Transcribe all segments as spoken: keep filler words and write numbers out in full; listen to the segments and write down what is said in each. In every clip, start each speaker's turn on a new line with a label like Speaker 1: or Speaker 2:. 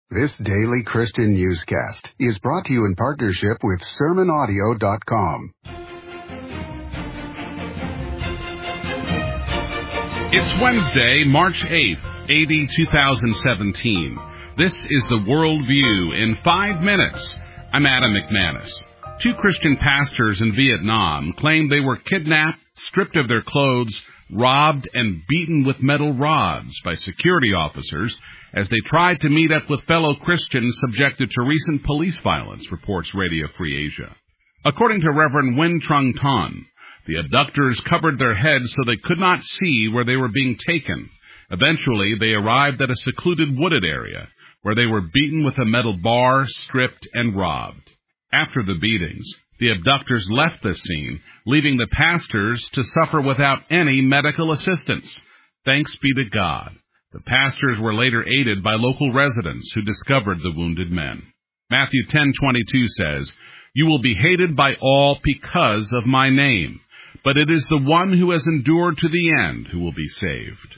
Speaker 1: This daily Christian newscast is brought to you in partnership with sermon audio dot com.
Speaker 2: It's Wednesday, March eighth, A D two thousand seventeen. This is the Worldview in five minutes. I'm Adam McManus. Two Christian pastors in Vietnam claimed they were kidnapped, stripped of their clothes, robbed, and beaten with metal rods by security officers as they tried to meet up with fellow Christians subjected to recent police violence, reports Radio Free Asia. According to Reverend Win Trung Ton, the abductors covered their heads so they could not see where they were being taken. Eventually, they arrived at a secluded wooded area where they were beaten with a metal bar, stripped, and robbed. After the beatings, the abductors left the scene, leaving the pastors to suffer without any medical assistance. Thanks be to God. The pastors were later aided by local residents who discovered the wounded men. Matthew ten twenty-two says, "You will be hated by all because of my name, but it is the one who has endured to the end who will be saved."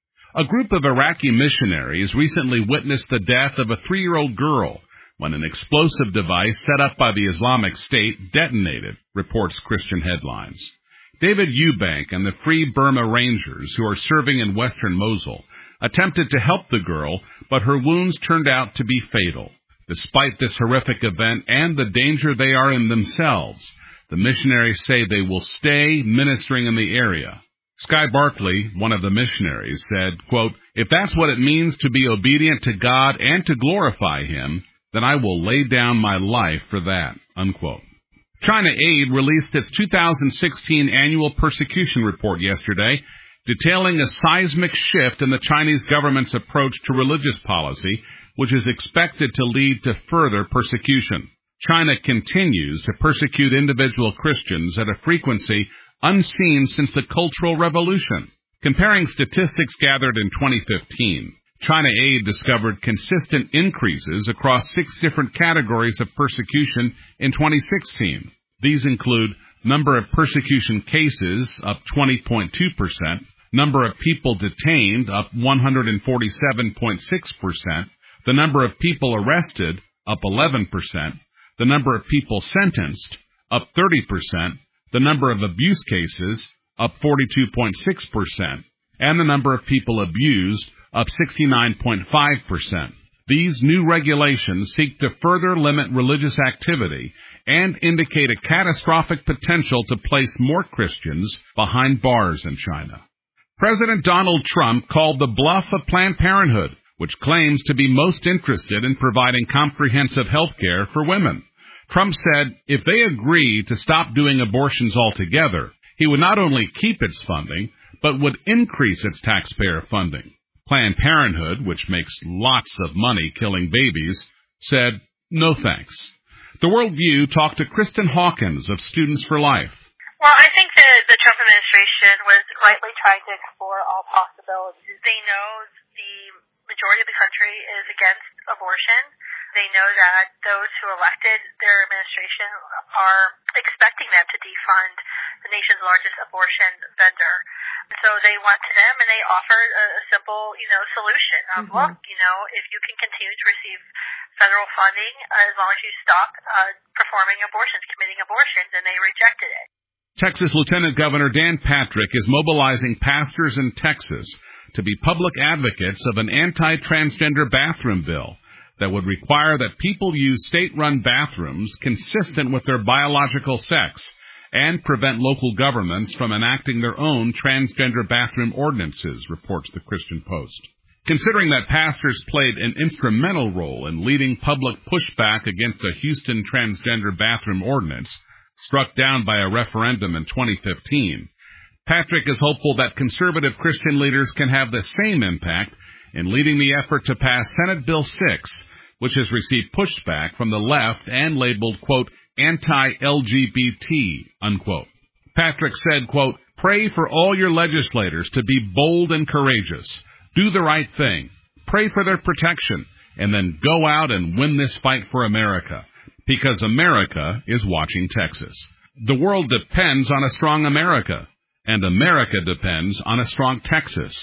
Speaker 2: A group of Iraqi missionaries recently witnessed the death of a three-year-old girl when an explosive device set up by the Islamic State detonated, reports Christian Headlines. David Eubank and the Free Burma Rangers, who are serving in western Mosul, attempted to help the girl, but her wounds turned out to be fatal. Despite this horrific event and the danger they are in themselves, the missionaries say they will stay ministering in the area. Sky Barkley, one of the missionaries, said, quote, "If that's what it means to be obedient to God and to glorify Him, then I will lay down my life for that," unquote. China Aid released its two thousand sixteen annual persecution report yesterday, detailing a seismic shift in the Chinese government's approach to religious policy, which is expected to lead to further persecution. China continues to persecute individual Christians at a frequency unseen since the Cultural Revolution. Comparing statistics gathered in twenty fifteen, China Aid discovered consistent increases across six different categories of persecution in twenty sixteen. These include number of persecution cases, up twenty point two percent, number of people detained, up one hundred forty-seven point six percent, the number of people arrested, up eleven percent, the number of people sentenced, up thirty percent, the number of abuse cases, up forty-two point six percent, and the number of people abused, up sixty-nine point five percent. These new regulations seek to further limit religious activity and indicate a catastrophic potential to place more Christians behind bars in China. President Donald Trump called the bluff of Planned Parenthood, which claims to be most interested in providing comprehensive health care for women. Trump said if they agree to stop doing abortions altogether, he would not only keep its funding, but would increase its taxpayer funding. Planned Parenthood, which makes lots of money killing babies, said, "No thanks." The Worldview talked to Kristen Hawkins of Students for Life.
Speaker 3: Well, I think that the Trump administration was rightly trying to explore all possibilities. They know the majority of the country is against abortion. They know that those who elected their administration are expecting them to defund the nation's largest abortion vendor. So they went to them and they offered a, a simple, you know, solution of, mm-hmm. look, you know, if you can continue to receive federal funding uh, as long as you stop uh, performing abortions, committing abortions, and they rejected it.
Speaker 2: Texas Lieutenant Governor Dan Patrick is mobilizing pastors in Texas to be public advocates of an anti-transgender bathroom bill that would require that people use state-run bathrooms consistent with their biological sex and prevent local governments from enacting their own transgender bathroom ordinances, reports the Christian Post. Considering that pastors played an instrumental role in leading public pushback against the Houston transgender bathroom ordinance, struck down by a referendum in twenty fifteen, Patrick is hopeful that conservative Christian leaders can have the same impact in leading the effort to pass Senate Bill six, which has received pushback from the left and labeled, quote, anti-L G B T, unquote. Patrick said, quote, "Pray for all your legislators to be bold and courageous. Do the right thing. Pray for their protection, and then go out and win this fight for America, because America is watching Texas. The world depends on a strong America, and America depends on a strong Texas.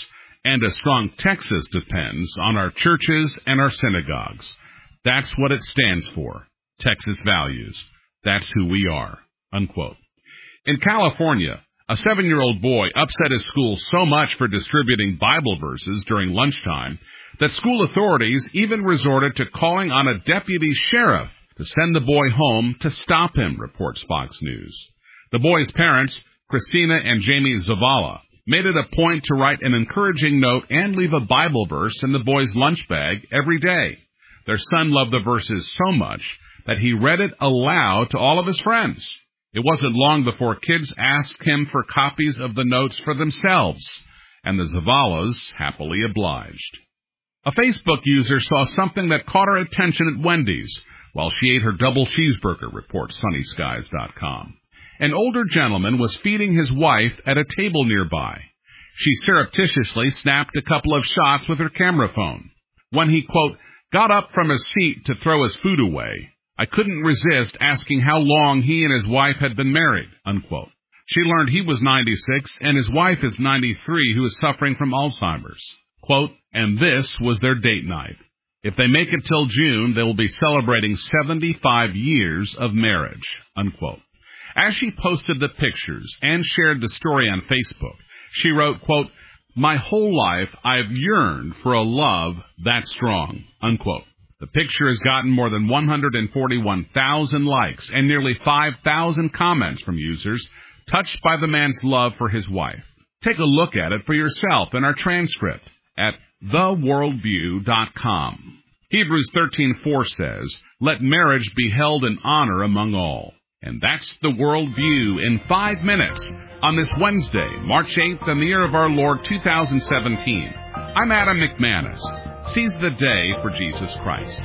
Speaker 2: And a strong Texas depends on our churches and our synagogues. That's what it stands for. Texas values. That's who we are." Unquote. In California, a seven-year-old boy upset his school so much for distributing Bible verses during lunchtime that school authorities even resorted to calling on a deputy sheriff to send the boy home to stop him, reports Fox News. The boy's parents, Christina and Jamie Zavala, made it a point to write an encouraging note and leave a Bible verse in the boy's lunch bag every day. Their son loved the verses so much that he read it aloud to all of his friends. It wasn't long before kids asked him for copies of the notes for themselves, and the Zavalas happily obliged. A Facebook user saw something that caught her attention at Wendy's while she ate her double cheeseburger, reports Sunny Skies dot com. An older gentleman was feeding his wife at a table nearby. She surreptitiously snapped a couple of shots with her camera phone. When he, quote, got up from his seat to throw his food away, I couldn't resist asking how long he and his wife had been married, unquote. She learned he was ninety-six and his wife is ninety-three, who is suffering from Alzheimer's. Quote, and this was their date night. If they make it till June, they will be celebrating seventy-five years of marriage, unquote. As she posted the pictures and shared the story on Facebook, she wrote, quote, my whole life I've yearned for a love that strong, unquote. The picture has gotten more than one hundred forty-one thousand likes and nearly five thousand comments from users touched by the man's love for his wife. Take a look at it for yourself in our transcript at the worldview dot com. Hebrews thirteen four says, let marriage be held in honor among all. And that's the worldview in five minutes on this Wednesday, March eighth, in the year of our Lord two thousand seventeen. I'm Adam McManus. Seize the day for Jesus Christ.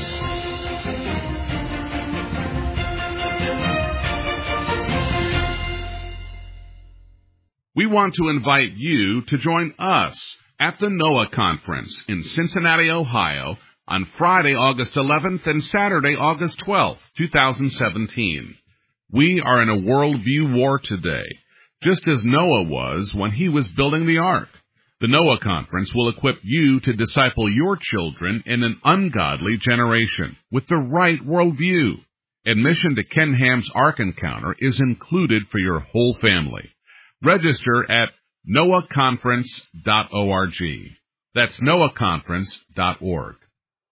Speaker 2: We want to invite you to join us at the Noah Conference in Cincinnati, Ohio, on Friday, August eleventh and Saturday, August twelfth, two thousand seventeen. We are in a worldview war today, just as Noah was when he was building the ark. The Noah Conference will equip you to disciple your children in an ungodly generation with the right worldview. Admission to Ken Ham's Ark Encounter is included for your whole family. Register at noah conference dot org. That's noah conference dot org.